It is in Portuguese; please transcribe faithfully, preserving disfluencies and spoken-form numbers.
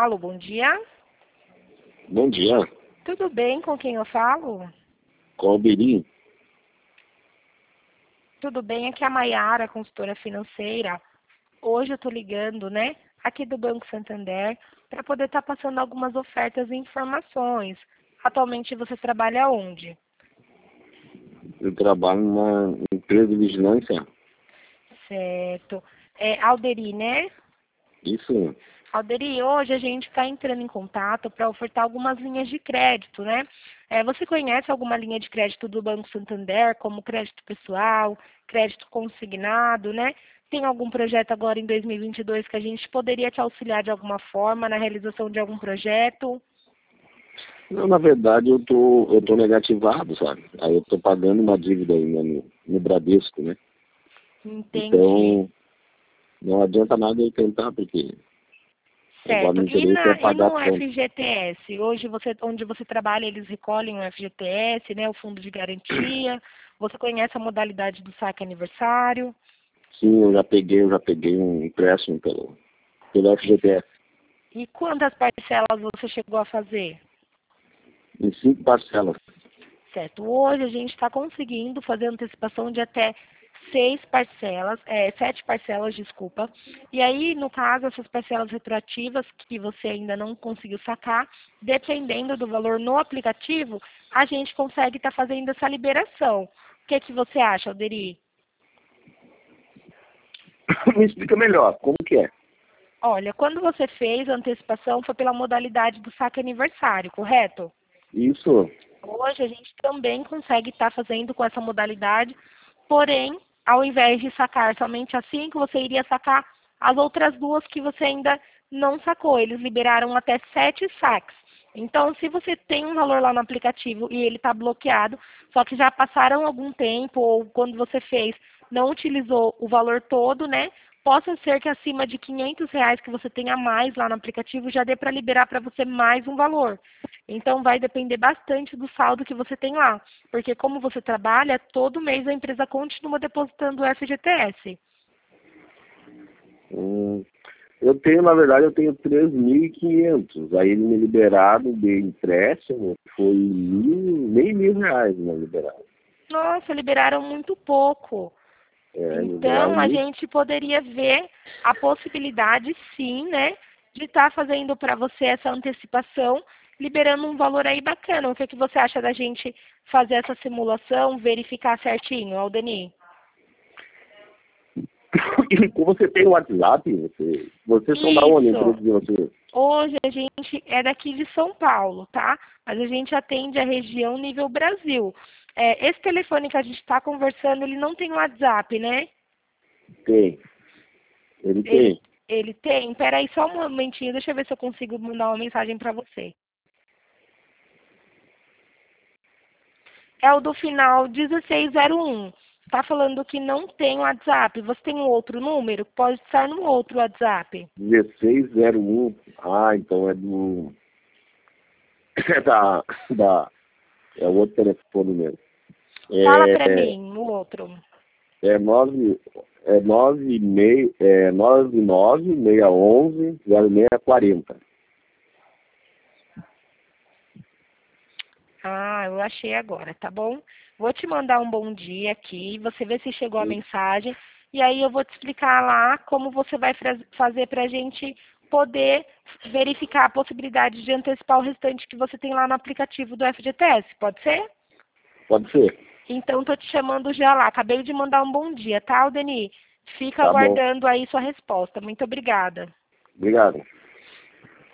Alô, bom dia. Bom dia. Tudo bem? Com quem eu falo? Com o Alberim. Tudo bem? Aqui é a Maiara, consultora financeira. Hoje eu estou ligando, né, aqui do Banco Santander, para poder estar passando algumas ofertas e informações. Atualmente você trabalha onde? Eu trabalho numa empresa de vigilância. Certo. É Alderi, né? Isso. Alderi, hoje a gente está entrando em contato para ofertar algumas linhas de crédito, né? É, você conhece alguma linha de crédito do Banco Santander, como crédito pessoal, crédito consignado, né? Tem algum projeto agora em dois mil e vinte e dois que a gente poderia te auxiliar de alguma forma na realização de algum projeto? Não, na verdade, eu tô, eu tô negativado, sabe? Aí eu tô pagando uma dívida ainda no, no Bradesco, né? Entendi. Então, não adianta nada eu tentar, porque agora Certo. o E, interesse é na, e pagar no conta. F G T S? Hoje, você, onde você trabalha, eles recolhem o F G T S, né, o fundo de garantia. Você conhece a modalidade do saque aniversário? Sim, eu já peguei, eu já peguei um empréstimo pelo, pelo F G T S. E quantas parcelas você chegou a fazer? Em cinco parcelas. Certo. Hoje a gente está conseguindo fazer antecipação de até seis parcelas, é, sete parcelas, desculpa. E aí, no caso, essas parcelas retroativas que você ainda não conseguiu sacar, dependendo do valor no aplicativo, a gente consegue estar fazendo essa liberação. O que, que você acha, Alderi? Me explica melhor, como que é? Olha, quando você fez a antecipação, foi pela modalidade do saque aniversário, correto? Isso. Hoje a gente também consegue estar fazendo com essa modalidade, porém, ao invés de sacar somente as cinco, você iria sacar as outras duas que você ainda não sacou. Eles liberaram até sete saques. Então, se você tem um valor lá no aplicativo e ele está bloqueado, só que já passaram algum tempo, ou quando você fez, não utilizou o valor todo, né? Possa ser que acima de quinhentos reais que você tenha mais lá no aplicativo já dê para liberar para você mais um valor. Então, vai depender bastante do saldo que você tem lá. Porque como você trabalha, todo mês a empresa continua depositando o F G T S. Hum, eu tenho, na verdade, eu tenho três mil e quinhentos. Aí eles me liberaram de empréstimo, foi mil, nem mil reais me liberaram. Nossa, liberaram muito pouco. É, me liberaram Então, a mil. gente poderia ver a possibilidade, sim, né, de estar fazendo para você essa antecipação, liberando um valor aí bacana. O que, que você acha da gente fazer essa simulação, verificar certinho, Aldeni? E como você tem o WhatsApp, você, vocês são da onde, a empresa Isso. de vocês? Hoje a gente é daqui de São Paulo, tá? Mas a gente atende a região nível Brasil. É, esse telefone que a gente está conversando, ele não tem WhatsApp, né? Tem. Ele Ele, tem. ele tem? Peraí só um momentinho, deixa eu ver se eu consigo mandar uma mensagem para você. É o do final dezesseis zero um. Está falando que não tem WhatsApp. Você tem um outro número? Pode estar no outro WhatsApp. dezesseis zero um. Ah, então é do... É da... da é o outro telefone mesmo. Fala para É, mim, o outro. é nove... É nove meio, é nove nove seis onze zero seis quarenta. Ah, eu achei agora, tá bom? Vou te mandar um bom dia aqui, você vê se chegou a mensagem, e aí eu vou te explicar lá como você vai fra- fazer para a gente poder verificar a possibilidade de antecipar o restante que você tem lá no aplicativo do F G T S, pode ser? Pode ser. Então, estou te chamando já lá. Acabei de mandar um bom dia, tá, Aldeni? Fica Tá bom. aguardando aí sua resposta. Muito obrigada. Obrigado.